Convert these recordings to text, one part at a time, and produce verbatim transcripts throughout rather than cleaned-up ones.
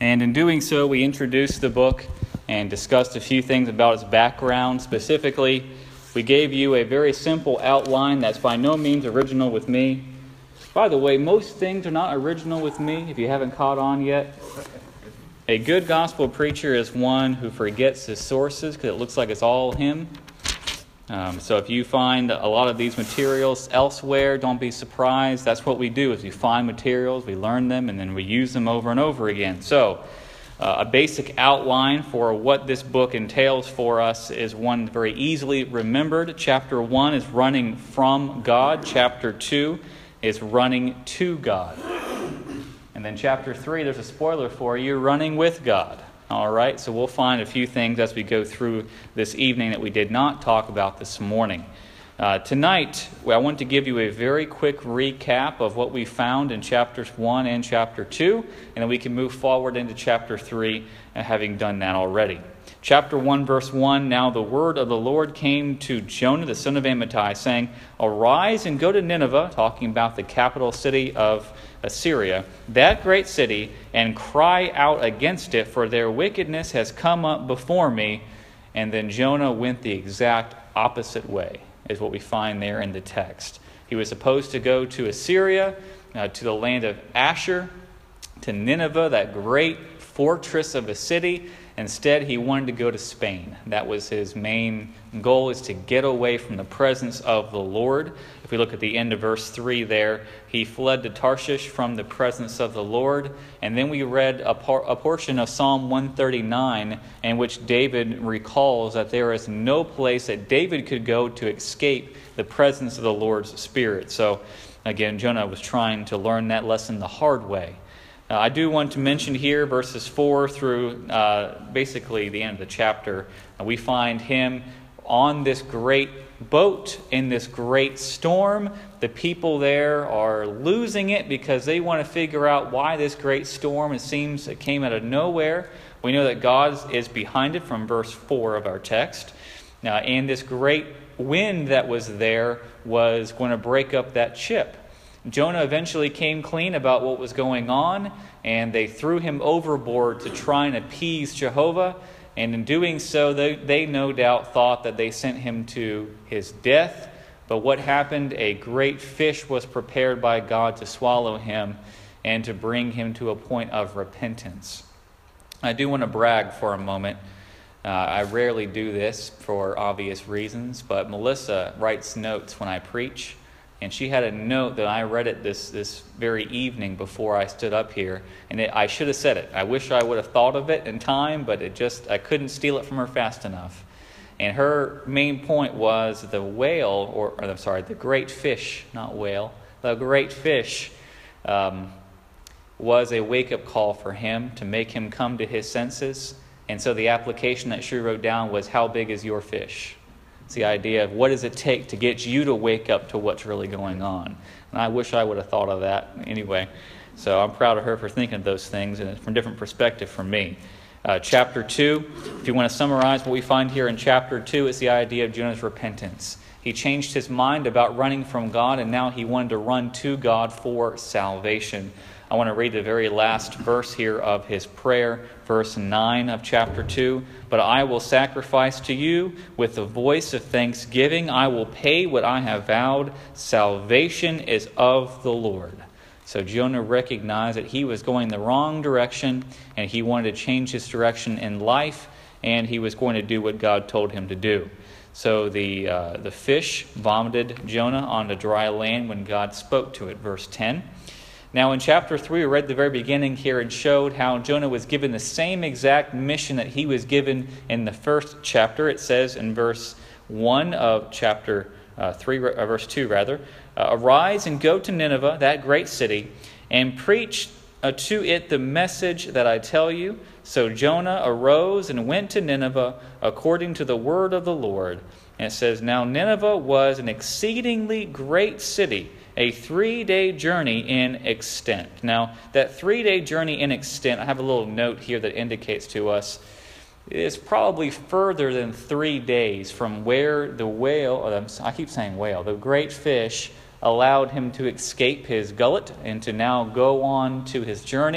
And in doing so, we introduced the book and discussed a few things about its background. Specifically, we gave you a very simple outline that's by no means original with me. By the way, most things are not original with me, if you haven't caught on yet. A good gospel preacher is one who forgets his sources because it looks like it's all him. Um, so if you find a lot of these materials elsewhere, don't be surprised. That's what we do, is we find materials, we learn them, and then we use them over and over again. So uh, a basic outline for what this book entails for us is one very easily remembered. Chapter one is running from God. Chapter two is running to God. And then chapter three, there's a spoiler for you, running with God. All right, so we'll find a few things as we go through this evening that we did not talk about this morning. Uh, tonight, I want to give you a very quick recap of what we found in chapters one and chapter two, and then we can move forward into chapter three, uh, having done that already. Chapter one, verse one, Now the word of the Lord came to Jonah, the son of Amittai, saying, Arise and go to Nineveh, talking about the capital city of Assyria, that great city, and cry out against it, for their wickedness has come up before me. And then Jonah went the exact opposite way, is what we find there in the text. He was supposed to go to Assyria, uh, to the land of Asher, to Nineveh, that great fortress of a city. Instead, he wanted to go to Spain. That was his main goal, is to get away from the presence of the Lord. If we look at the end of verse three there, he fled to Tarshish from the presence of the Lord. And then we read a, par- a portion of Psalm one thirty-nine in which David recalls that there is no place that David could go to escape the presence of the Lord's Spirit. So, again, Jonah was trying to learn that lesson the hard way. Uh, I do want to mention here verses four through uh, basically the end of the chapter. Uh, we find him on this great boat in this great storm. The people there are losing it because they want to figure out why this great storm, it seems, it came out of nowhere. We know that God is behind it from verse four of our text. Uh, and this great wind that was there was going to break up that ship. Jonah eventually came clean about what was going on, and they threw him overboard to try and appease Jehovah. And in doing so, they, they no doubt thought that they sent him to his death. But what happened? A great fish was prepared by God to swallow him and to bring him to a point of repentance. I do want to brag for a moment. Uh, I rarely do this for obvious reasons, but Melissa writes notes when I preach. And she had a note that I read it this, this very evening before I stood up here. And it, I should have said it. I wish I would have thought of it in time, but it just I couldn't steal it from her fast enough. And her main point was the whale, or, or I'm sorry, the great fish, not whale, the great fish um, was a wake-up call for him to make him come to his senses. And so the application that she wrote down was, how big is your fish? It's the idea of what does it take to get you to wake up to what's really going on. And I wish I would have thought of that anyway. So I'm proud of her for thinking of those things, and from a different perspective from me. Uh, chapter two, if you want to summarize what we find here in chapter two, it's the idea of Jonah's repentance. He changed his mind about running from God, and now he wanted to run to God for salvation. I want to read the very last verse here of his prayer, verse nine of chapter two. But I will sacrifice to you with the voice of thanksgiving. I will pay what I have vowed. Salvation is of the Lord. So Jonah recognized that he was going the wrong direction, and he wanted to change his direction in life, and he was going to do what God told him to do. So the uh, the fish vomited Jonah onto dry land when God spoke to it, verse ten. Now in chapter three, we read the very beginning here and showed how Jonah was given the same exact mission that he was given in the first chapter. It says in verse one of chapter uh, three, uh, verse two rather, uh, Arise and go to Nineveh, that great city, and preach uh, to it the message that I tell you. So Jonah arose and went to Nineveh according to the word of the Lord. And it says, Now Nineveh was an exceedingly great city, a three-day journey in extent. Now, that three-day journey in extent, I have a little note here that indicates to us, is probably further than three days from where the whale, I keep saying whale, the great fish allowed him to escape his gullet and to now go on to his journey.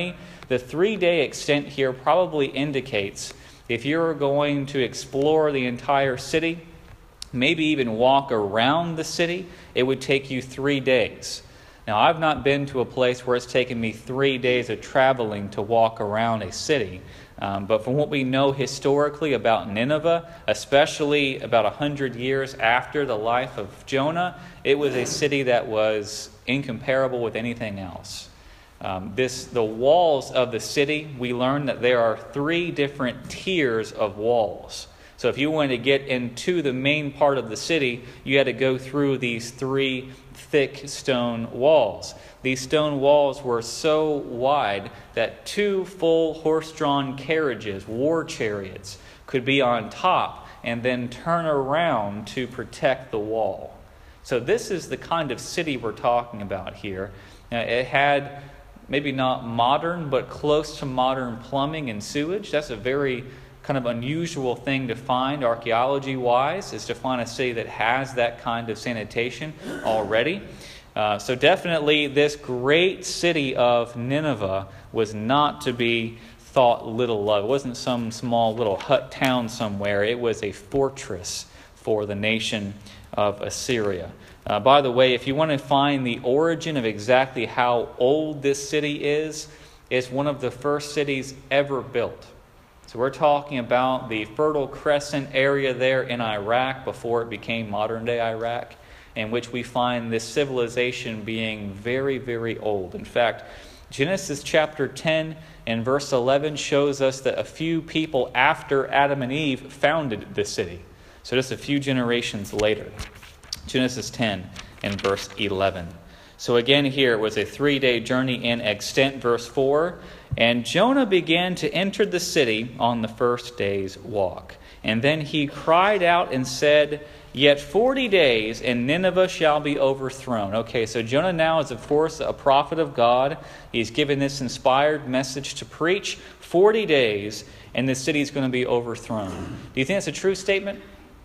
The three-day extent here probably indicates if you're going to explore the entire city, maybe even walk around the city, it would take you three days. Now, I've not been to a place where it's taken me three days of traveling to walk around a city. Um, but from what we know historically about Nineveh, especially about one hundred years after the life of Jonah, it was a city that was incomparable with anything else. Um, this, the walls of the city, we learn that there are three different tiers of walls. So if you wanted to get into the main part of the city, you had to go through these three thick stone walls. These stone walls were so wide that two full horse-drawn carriages, war chariots, could be on top and then turn around to protect the wall. So this is the kind of city we're talking about here. Now, it had maybe not modern, but close to modern plumbing and sewage. That's a very kind of unusual thing to find archaeology-wise, is to find a city that has that kind of sanitation already. Uh, so definitely this great city of Nineveh was not to be thought little of. It wasn't some small little hut town somewhere. It was a fortress for the nation of Assyria. Uh, by the way, if you want to find the origin of exactly how old this city is, it's one of the first cities ever built. So we're talking about the Fertile Crescent area there in Iraq before it became modern-day Iraq, in which we find this civilization being very, very old. In fact, Genesis chapter ten and verse eleven shows us that a few people after Adam and Eve founded this city. So just a few generations later. Genesis ten and verse eleven. So again here it was a three-day journey in extent, verse four. And Jonah began to enter the city on the first day's walk. And then he cried out and said, "Yet forty days, and Nineveh shall be overthrown." Okay, so Jonah now is, of course, a prophet of God. He's given this inspired message to preach. forty days, and the city is going to be overthrown. Do you think that's a true statement?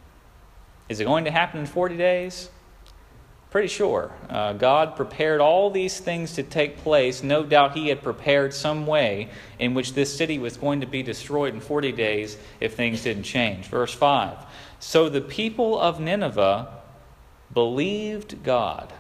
Is it going to happen in forty days? Pretty sure. Uh, God prepared all these things to take place. No doubt he had prepared some way in which this city was going to be destroyed in forty days if things didn't change. Verse five. So the people of Nineveh believed God.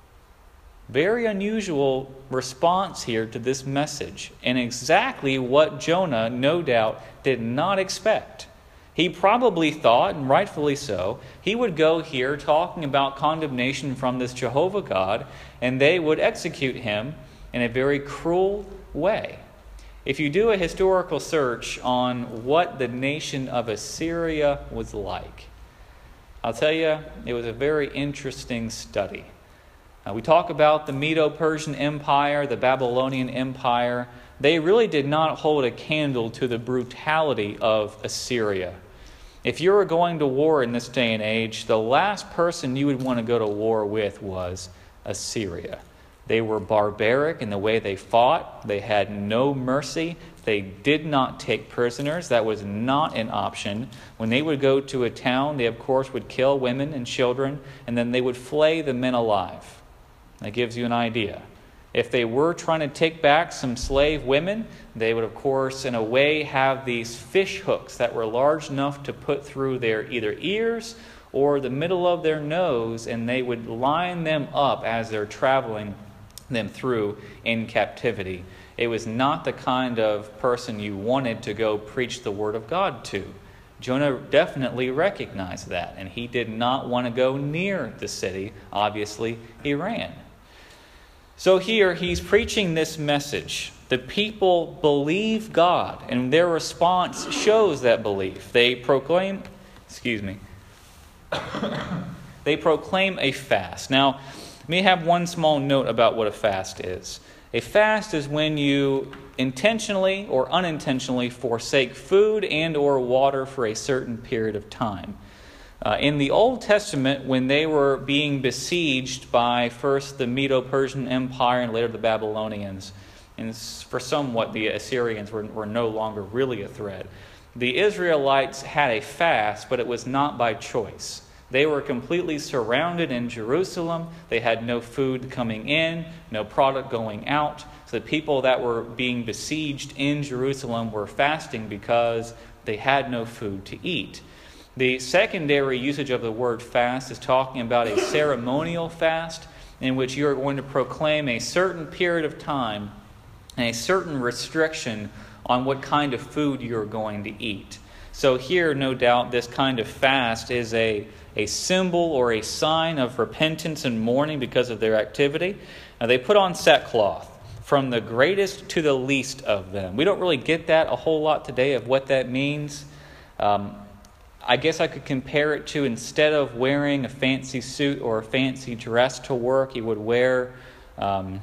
Very unusual response here to this message, and exactly what Jonah, no doubt, did not expect. He probably thought, and rightfully so, he would go here talking about condemnation from this Jehovah God, and they would execute him in a very cruel way. If you do a historical search on what the nation of Assyria was like, I'll tell you, it was a very interesting study. Uh, we talk about the Medo-Persian Empire, the Babylonian Empire. They really did not hold a candle to the brutality of Assyria. If you were going to war in this day and age, the last person you would want to go to war with was Assyria. They were barbaric in the way they fought. They had no mercy. They did not take prisoners. That was not an option. When they would go to a town, they of course would kill women and children, and then they would flay the men alive. That gives you an idea. If they were trying to take back some slave women, they would, of course, in a way, have these fish hooks that were large enough to put through their either ears or the middle of their nose, and they would line them up as they're traveling them through in captivity. It was not the kind of person you wanted to go preach the word of God to. Jonah definitely recognized that, and he did not want to go near the city. Obviously, he ran. So here he's preaching this message. The people believe God, and their response shows that belief. They proclaim, excuse me, they proclaim a fast. Now, let me have one small note about what a fast is. A fast is when you intentionally or unintentionally forsake food and or water for a certain period of time. Uh, in the Old Testament, when they were being besieged by first the Medo-Persian Empire and later the Babylonians, and for somewhat the Assyrians were, were no longer really a threat, the Israelites had a fast, but it was not by choice. They were completely surrounded in Jerusalem. They had no food coming in, no product going out. So So the people that were being besieged in Jerusalem were fasting because they had no food to eat. The secondary usage of the word fast is talking about a ceremonial fast in which you are going to proclaim a certain period of time and a certain restriction on what kind of food you're going to eat. So here, no doubt, this kind of fast is a, a symbol or a sign of repentance and mourning because of their activity. Now, they put on sackcloth, from the greatest to the least of them. We don't really get that a whole lot today of what that means. Um, I guess I could compare it to, instead of wearing a fancy suit or a fancy dress to work, you would wear um,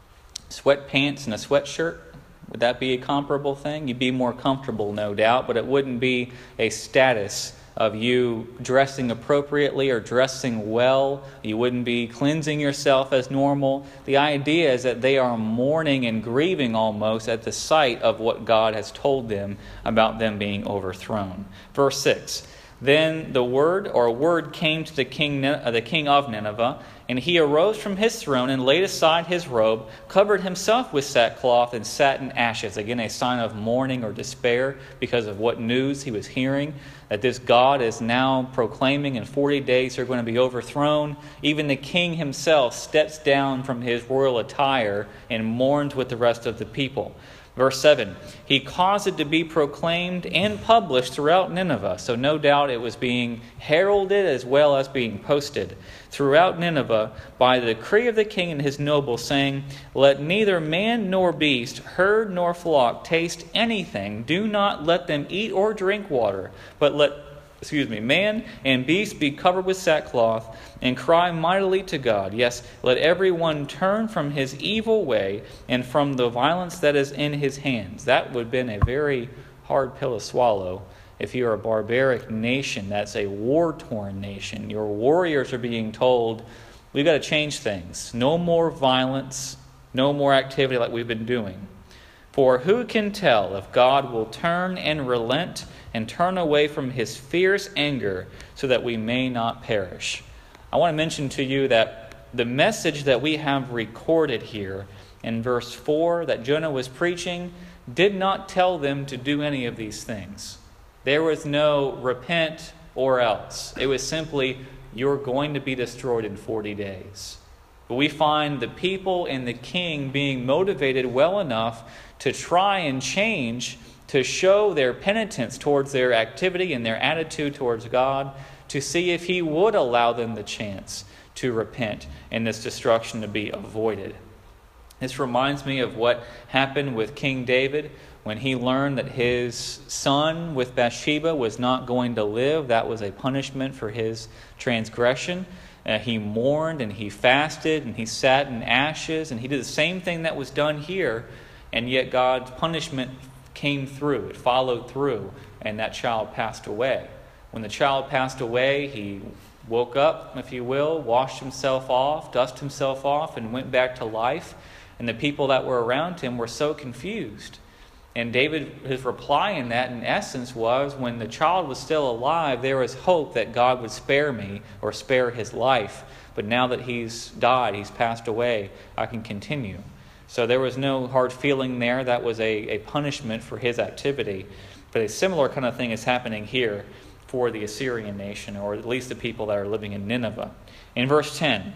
sweatpants and a sweatshirt. Would that be a comparable thing? You'd be more comfortable, no doubt, but it wouldn't be a status of you dressing appropriately or dressing well. You wouldn't be cleansing yourself as normal. The idea is that they are mourning and grieving almost at the sight of what God has told them about them being overthrown. Verse six, then the word or word came to the king, uh, the king of Nineveh, and he arose from his throne and laid aside his robe, covered himself with sackcloth, and sat in ashes. Again, a sign of mourning or despair because of what news he was hearing, that this God is now proclaiming in forty days they're going to be overthrown. Even the king himself steps down from his royal attire and mourns with the rest of the people. Verse seven, he caused it to be proclaimed and published throughout Nineveh. So no doubt it was being heralded as well as being posted throughout Nineveh by the decree of the king and his nobles, saying, let neither man nor beast, herd nor flock taste anything. Do not let them eat or drink water, but let excuse me, man and beast be covered with sackcloth, and cry mightily to God. Yes, let everyone turn from his evil way and from the violence that is in his hands. That would have been a very hard pill to swallow if you're a barbaric nation. That's a war-torn nation. Your warriors are being told, we've got to change things. No more violence, no more activity like we've been doing. For who can tell if God will turn and relent and turn away from his fierce anger so that we may not perish? I want to mention to you that the message that we have recorded here in verse four that Jonah was preaching did not tell them to do any of these things. There was no repent or else. It was simply, you're going to be destroyed in forty days. But we find the people and the king being motivated well enough to try and change, to show their penitence towards their activity and their attitude towards God, to see if he would allow them the chance to repent and this destruction to be avoided. This reminds me of what happened with King David when he learned that his son with Bathsheba was not going to live. That was a punishment for his transgression. Uh, he mourned and he fasted and he sat in ashes, and he did the same thing that was done here, and yet God's punishment came through. It followed through, and that child passed away. When the child passed away, he woke up, if you will, washed himself off, dusted himself off, and went back to life. And the people that were around him were so confused. And David, his reply in that, in essence, was, when the child was still alive, there was hope that God would spare me or spare his life. But now that he's died, he's passed away, I can continue. So there was no hard feeling there. That was a, a punishment for his activity. But a similar kind of thing is happening here for the Assyrian nation, or at least the people that are living in Nineveh. In verse ten,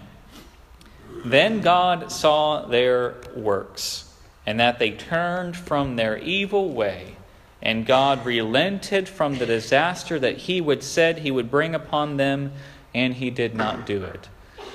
then God saw their works, and that they turned from their evil way, and God relented from the disaster that he would said he would bring upon them, and he did not do it.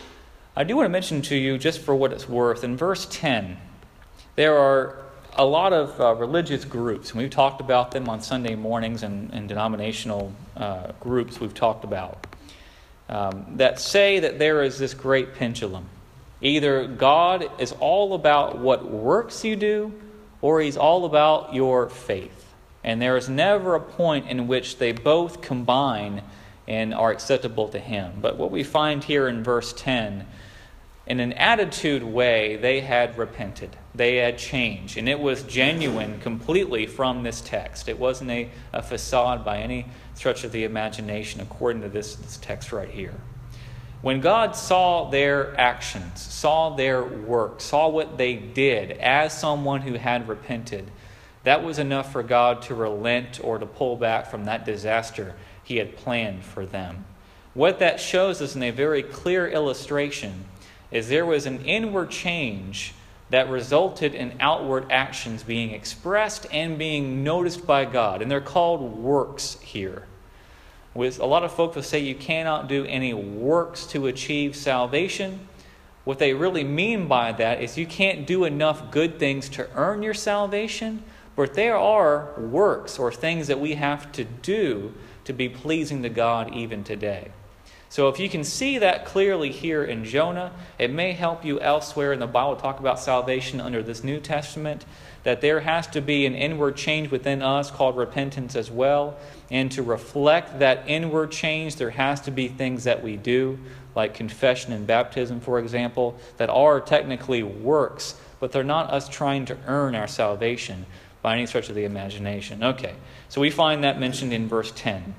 I do want to mention to you, just for what it's worth, in verse ten, there are a lot of uh, religious groups, and we've talked about them on Sunday mornings and, and denominational uh, groups we've talked about, um, that say that there is this great pendulum. Either God is all about what works you do, or he's all about your faith. And there is never a point in which they both combine and are acceptable to him. But what we find here in verse ten, in an attitude way, they had repented. They had changed. And it was genuine completely from this text. It wasn't a, a facade by any stretch of the imagination, according to this, this text right here. When God saw their actions, saw their work, saw what they did as someone who had repented, that was enough for God to relent or to pull back from that disaster he had planned for them. What that shows us in a very clear illustration is there was an inward change that resulted in outward actions being expressed and being noticed by God. And they're called works here. With a lot of folks will say you cannot do any works to achieve salvation. What they really mean by that is you can't do enough good things to earn your salvation, but there are works or things that we have to do to be pleasing to God even today. So if you can see that clearly here in Jonah, it may help you elsewhere in the Bible talk about salvation under this New Testament, that there has to be an inward change within us called repentance as well. And to reflect that inward change, there has to be things that we do, like confession and baptism, for example, that are technically works, but they're not us trying to earn our salvation by any stretch of the imagination. Okay, so we find that mentioned in verse ten.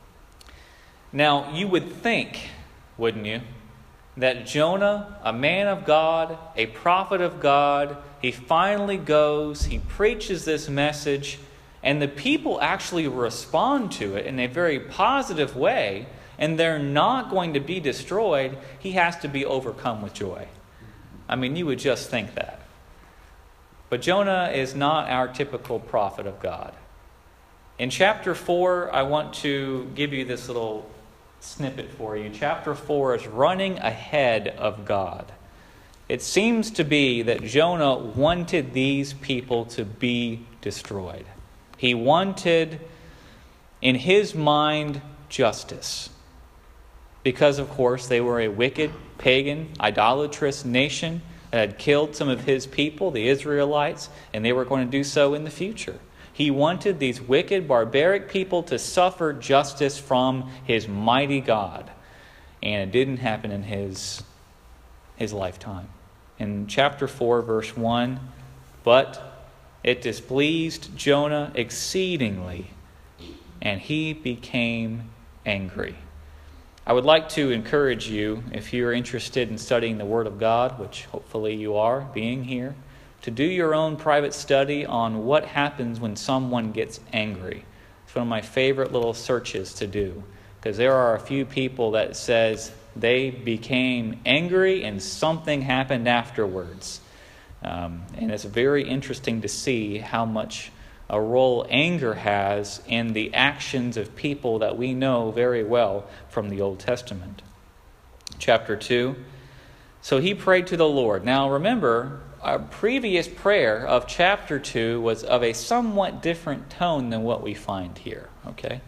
Now, you would think, wouldn't you, that Jonah, a man of God, a prophet of God, he finally goes, he preaches this message, and the people actually respond to it in a very positive way, and they're not going to be destroyed. He has to be overcome with joy. I mean, you would just think that. But Jonah is not our typical prophet of God. In chapter four, I want to give you this little snippet for you. Chapter four is running ahead of God. It seems to be that Jonah wanted these people to be destroyed. He wanted, in his mind, justice. Because, of course, they were a wicked, pagan, idolatrous nation that had killed some of his people, the Israelites, and they were going to do so in the future. He wanted these wicked, barbaric people to suffer justice from his mighty God. And it didn't happen in his, his lifetime. In chapter four, verse one, but it displeased Jonah exceedingly, and he became angry. I would like to encourage you, if you're interested in studying the Word of God, which hopefully you are, being here, to do your own private study on what happens when someone gets angry. It's one of my favorite little searches to do, because there are a few people that says they became angry and something happened afterwards. Um, and it's very interesting to see how much a role anger has in the actions of people that we know very well from the Old Testament. Chapter two. So he prayed to the Lord. Now remember, our previous prayer of chapter two was of a somewhat different tone than what we find here. Okay?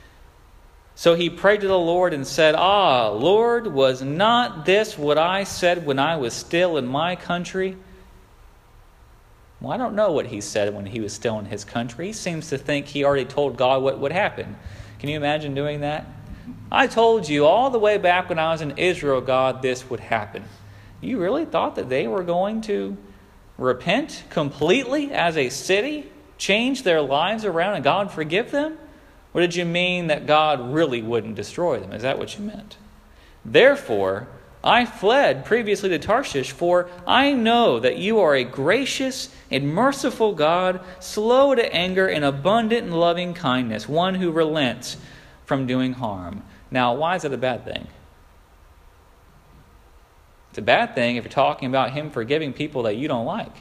So he prayed to the Lord and said, Ah, Lord, was not this what I said when I was still in my country? Well, I don't know what he said when he was still in his country. He seems to think he already told God what would happen. Can you imagine doing that? I told you all the way back when I was in Israel, God, this would happen. You really thought that they were going to repent completely as a city, change their lives around, and God forgive them? Or did you mean that God really wouldn't destroy them? Is that what you meant? Therefore, I fled previously to Tarshish, for I know that you are a gracious and merciful God, slow to anger and abundant in loving kindness, one who relents from doing harm. Now, why is that a bad thing? It's a bad thing if you're talking about him forgiving people that you don't like.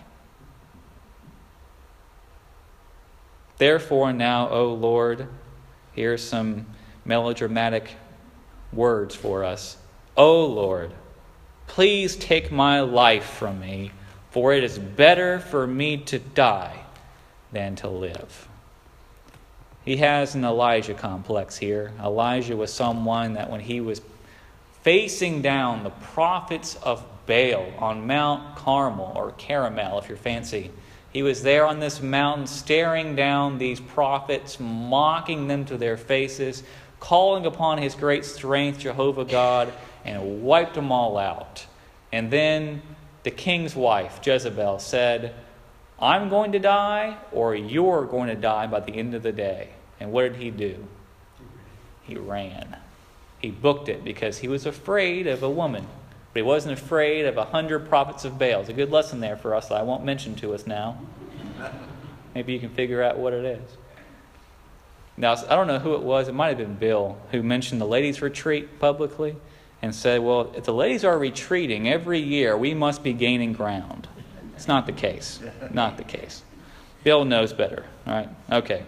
Therefore now, O Lord, here's some melodramatic words for us. O Lord, please take my life from me, for it is better for me to die than to live. He has an Elijah complex here. Elijah was someone that when he was facing down the prophets of Baal on Mount Carmel, or Caramel if you're fancy, he was there on this mountain staring down these prophets, mocking them to their faces, calling upon his great strength, Jehovah God, and wiped them all out. And then the king's wife, Jezebel, said, I'm going to die, or you're going to die by the end of the day. And what did he do? He ran. He booked it because he was afraid of a woman. But he wasn't afraid of a hundred prophets of Baal. It's a good lesson there for us that I won't mention to us now. Maybe you can figure out what it is. Now, I don't know who it was. It might have been Bill who mentioned the ladies' retreat publicly and said, well, if the ladies are retreating every year, we must be gaining ground. It's not the case. Not the case. Bill knows better. All right? Okay.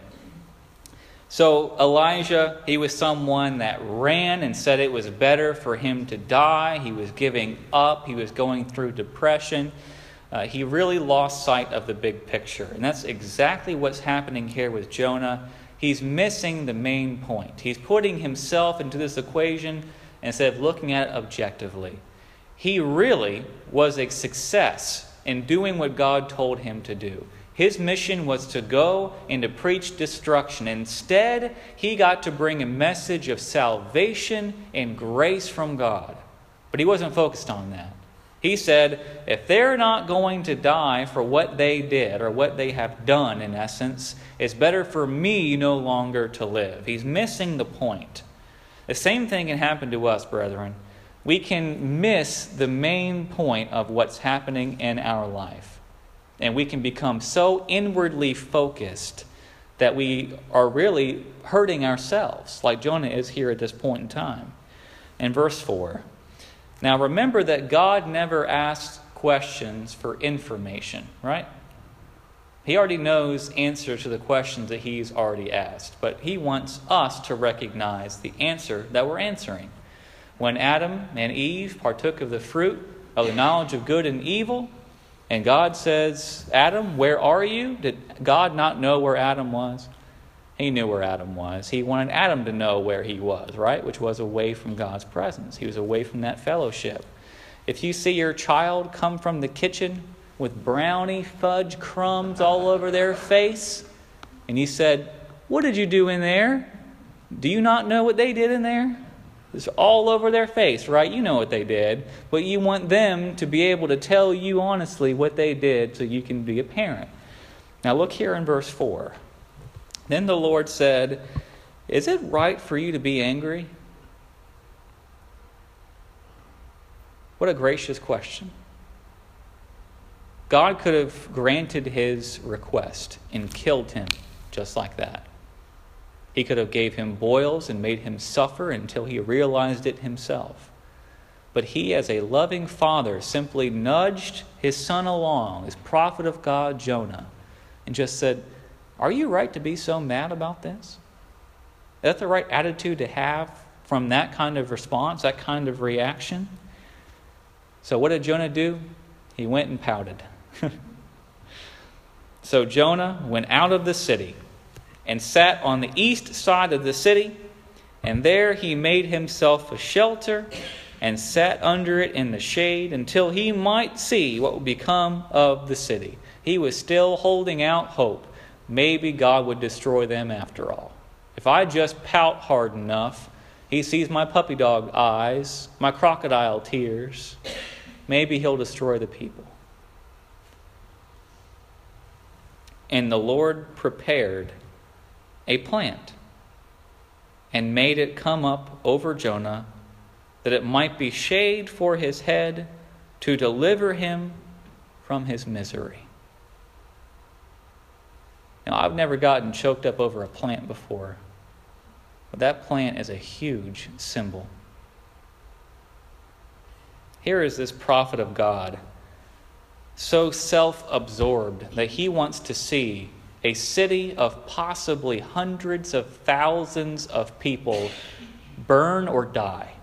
So Elijah, he was someone that ran and said it was better for him to die. He was giving up. He was going through depression. Uh, he really lost sight of the big picture. And that's exactly what's happening here with Jonah. He's missing the main point. He's putting himself into this equation instead of looking at it objectively. He really was a success in doing what God told him to do. His mission was to go and to preach destruction. Instead, he got to bring a message of salvation and grace from God. But he wasn't focused on that. He said, if they're not going to die for what they did or what they have done, in essence, it's better for me no longer to live. He's missing the point. The same thing can happen to us, brethren. We can miss the main point of what's happening in our life. And we can become so inwardly focused that we are really hurting ourselves, like Jonah is here at this point in time. In verse four, now remember that God never asks questions for information, right? He already knows answers to the questions that he's already asked, but he wants us to recognize the answer that we're answering. When Adam and Eve partook of the fruit of the knowledge of good and evil, and God says, Adam, where are you? Did God not know where Adam was? He knew where Adam was. He wanted Adam to know where he was, right? Which was away from God's presence. He was away from that fellowship. If you see your child come from the kitchen with brownie fudge crumbs all over their face, and you said, what did you do in there? Do you not know what they did in there? It's all over their face, right? You know what they did. But you want them to be able to tell you honestly what they did so you can be a parent. Now look here in verse four. Then the Lord said, is it right for you to be angry? What a gracious question. God could have granted his request and killed him just like that. He could have gave him boils and made him suffer until he realized it himself. But he, as a loving father, simply nudged his son along, his prophet of God, Jonah, and just said, are you right to be so mad about this? Is that the right attitude to have from that kind of response, that kind of reaction? So what did Jonah do? He went and pouted. So Jonah went out of the city and sat on the east side of the city, and there he made himself a shelter and sat under it in the shade until he might see what would become of the city. He was still holding out hope. Maybe God would destroy them after all. If I just pout hard enough, he sees my puppy dog eyes, my crocodile tears, maybe he'll destroy the people. And the Lord prepared a plant and made it come up over Jonah, that it might be shade for his head, to deliver him from his misery. Now, I've never gotten choked up over a plant before, but that plant is a huge symbol. Here is this prophet of God, so self-absorbed that he wants to see a city of possibly hundreds of thousands of people burn or die.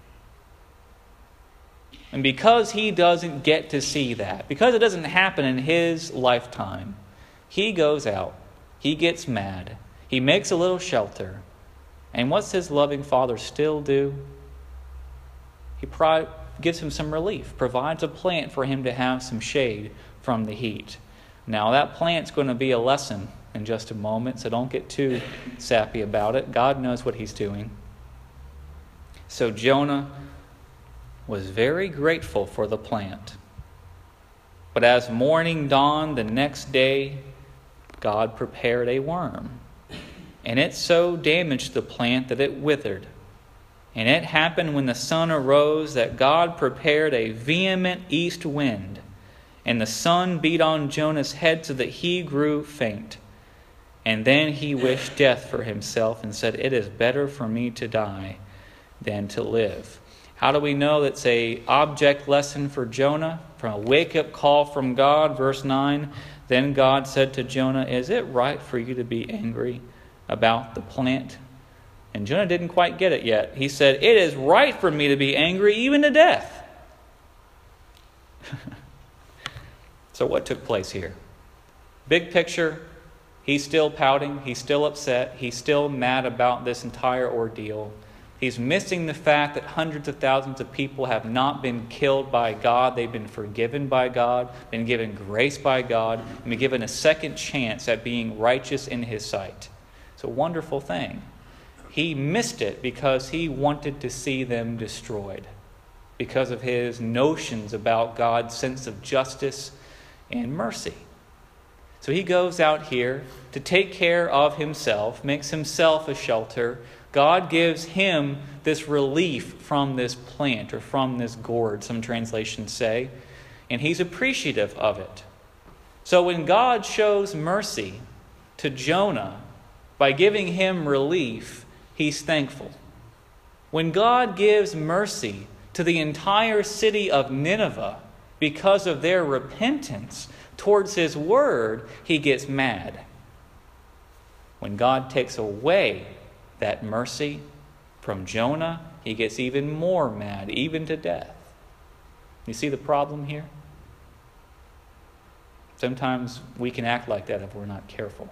And because he doesn't get to see that, because it doesn't happen in his lifetime, he goes out, he gets mad, he makes a little shelter, and what's his loving father still do? He pro- gives him some relief, provides a plant for him to have some shade from the heat. Now, that plant's going to be a lesson in just a moment, so don't get too sappy about it. God knows what he's doing. So Jonah was very grateful for the plant. But as morning dawned the next day, God prepared a worm, and it so damaged the plant that it withered. And it happened when the sun arose that God prepared a vehement east wind, and the sun beat on Jonah's head so that he grew faint. And then he wished death for himself and said, "It is better for me to die than to live." How do we know that's a object lesson for Jonah? From a wake-up call from God, verse nine. Then God said to Jonah, "Is it right for you to be angry about the plant?" And Jonah didn't quite get it yet. He said, "It is right for me to be angry, even to death." So what took place here? Big picture, he's still pouting. He's still upset. He's still mad about this entire ordeal. He's missing the fact that hundreds of thousands of people have not been killed by God. They've been forgiven by God, been given grace by God, and been given a second chance at being righteous in His sight. It's a wonderful thing. He missed it because he wanted to see them destroyed, because of his notions about God's sense of justice and mercy. So he goes out here to take care of himself, makes himself a shelter. God gives him this relief from this plant or from this gourd, some translations say, and he's appreciative of it. So when God shows mercy to Jonah by giving him relief, he's thankful. When God gives mercy to the entire city of Nineveh because of their repentance towards His word, he gets mad. When God takes away that mercy from Jonah, he gets even more mad, even to death. You see the problem here? Sometimes we can act like that if we're not careful.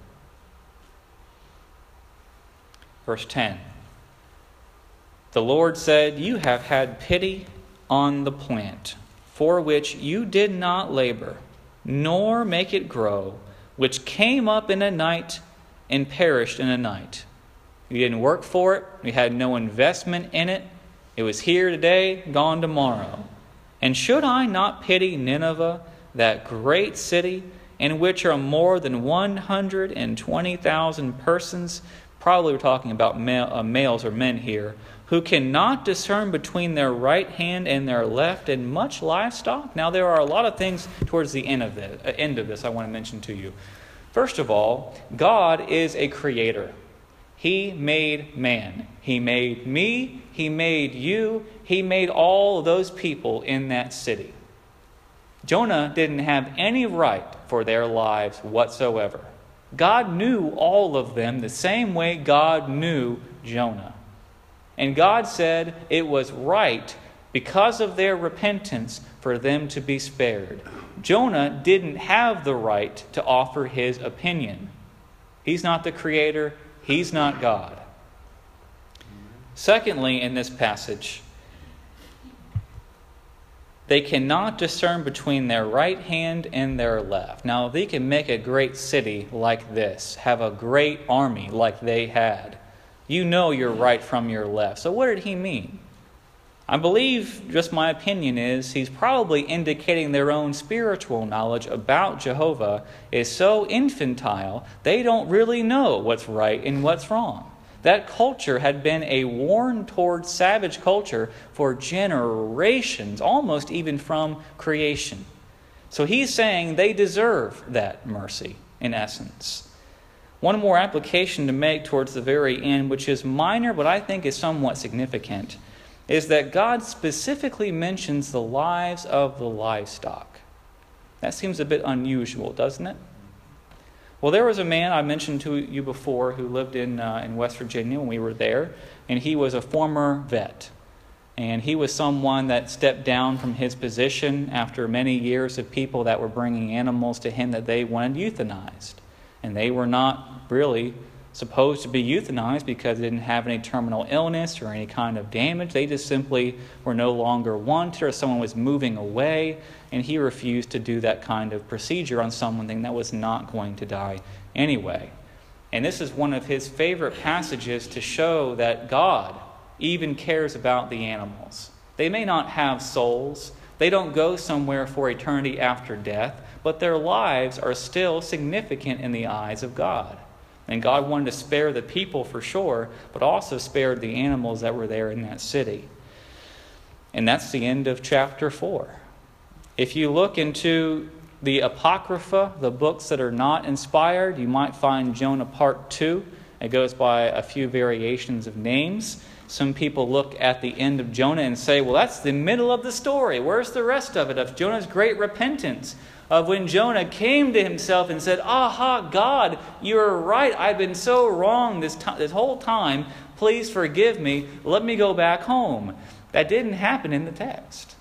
Verse ten. The Lord said, "You have had pity on the plant, for which you did not labor, nor make it grow, which came up in a night and perished in a night. You didn't work for it. You had no investment in it. It was here today, gone tomorrow. And should I not pity Nineveh, that great city, in which are more than one hundred twenty thousand persons," probably we're talking about male, uh, males or men here, "who cannot discern between their right hand and their left, and much livestock?" Now there are a lot of things towards the end of this, uh, end of this I want to mention to you. First of all, God is a creator. He made man. He made me. He made you. He made all of those people in that city. Jonah didn't have any right for their lives whatsoever. God knew all of them the same way God knew Jonah. And God said it was right, because of their repentance, for them to be spared. Jonah didn't have the right to offer his opinion. He's not the creator. He's not God. Secondly, in this passage, they cannot discern between their right hand and their left. Now, they can make a great city like this, have a great army like they had. You know your right from your left. So what did he mean? I believe, just my opinion is, he's probably indicating their own spiritual knowledge about Jehovah is so infantile, they don't really know what's right and what's wrong. That culture had been a worn toward savage culture for generations, almost even from creation. So he's saying they deserve that mercy, in essence. One more application to make towards the very end, which is minor but I think is somewhat significant, is that God specifically mentions the lives of the livestock. That seems a bit unusual, doesn't it? Well, there was a man I mentioned to you before who lived in uh, in West Virginia when we were there, and he was a former vet. And he was someone that stepped down from his position after many years of people that were bringing animals to him that they wanted euthanized. And they were not really supposed to be euthanized because they didn't have any terminal illness or any kind of damage. They just simply were no longer wanted, or someone was moving away, and he refused to do that kind of procedure on someone that was not going to die anyway. And this is one of his favorite passages to show that God even cares about the animals. They may not have souls. They don't go somewhere for eternity after death, but their lives are still significant in the eyes of God. And God wanted to spare the people for sure, but also spared the animals that were there in that city. And that's the end of chapter four. If you look into the Apocrypha, the books that are not inspired, you might find Jonah Part two. It goes by a few variations of names. Some people look at the end of Jonah and say, well, that's the middle of the story. Where's the rest of it? Of Jonah's great repentance. Of when Jonah came to himself and said, aha, God, you're right. I've been so wrong this, t- this whole time. Please forgive me. Let me go back home. That didn't happen in the text.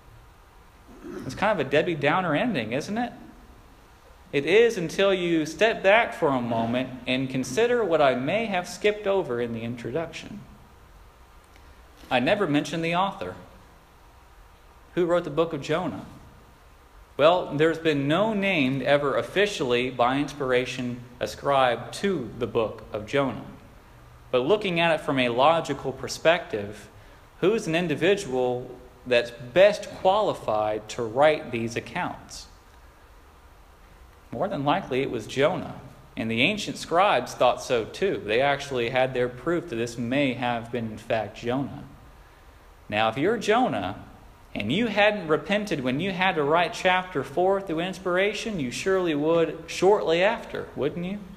It's kind of a Debbie Downer ending, isn't it? It is until you step back for a moment and consider what I may have skipped over in the introduction. I never mentioned the author. Who wrote the book of Jonah? Well, there's been no name ever officially by inspiration ascribed to the book of Jonah. But looking at it from a logical perspective, who's an individual that's best qualified to write these accounts? More than likely it was Jonah. And the ancient scribes thought so too. They actually had their proof that this may have been in fact Jonah. Now, if you're Jonah and you hadn't repented when you had to write chapter four through inspiration, you surely would shortly after, wouldn't you?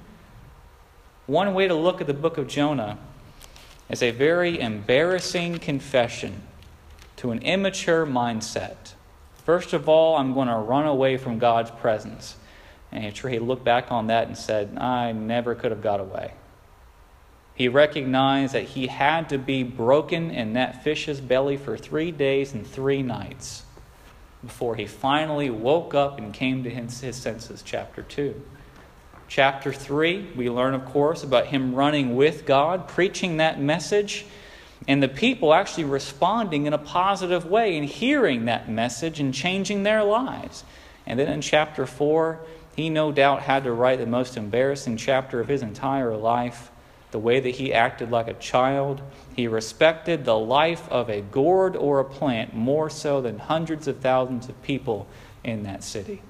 One way to look at the book of Jonah is a very embarrassing confession to an immature mindset. First of all, I'm going to run away from God's presence. And I'm sure he looked back on that and said, I never could have got away. He recognized that he had to be broken in that fish's belly for three days and three nights before he finally woke up and came to his, his senses, chapter two. Chapter three, we learn, of course, about him running with God, preaching that message, and the people actually responding in a positive way and hearing that message and changing their lives. And then in chapter four, he no doubt had to write the most embarrassing chapter of his entire life, the way that he acted like a child. He respected the life of a gourd or a plant more so than hundreds of thousands of people in that city.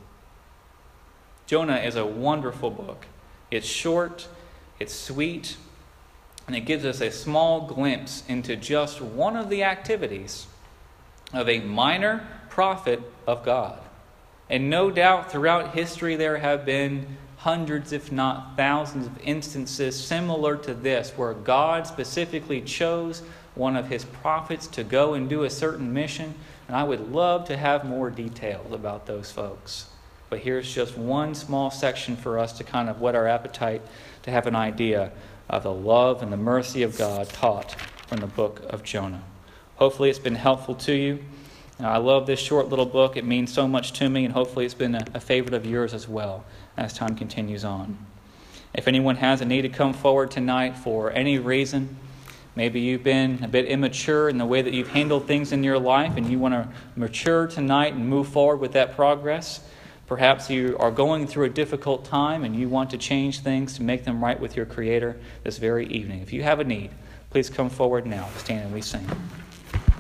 Jonah is a wonderful book. It's short, it's sweet, and it gives us a small glimpse into just one of the activities of a minor prophet of God. And no doubt throughout history there have been hundreds, if not thousands, of instances similar to this, where God specifically chose one of his prophets to go and do a certain mission. And I would love to have more details about those folks. But here's just one small section for us to kind of whet our appetite, to have an idea of the love and the mercy of God taught from the book of Jonah. Hopefully it's been helpful to you. Now, I love this short little book. It means so much to me, and hopefully it's been a, a favorite of yours as well as time continues on. If anyone has a need to come forward tonight for any reason, maybe you've been a bit immature in the way that you've handled things in your life and you want to mature tonight and move forward with that progress. Perhaps you are going through a difficult time and you want to change things to make them right with your Creator this very evening. If you have a need, please come forward now. Stand and we sing.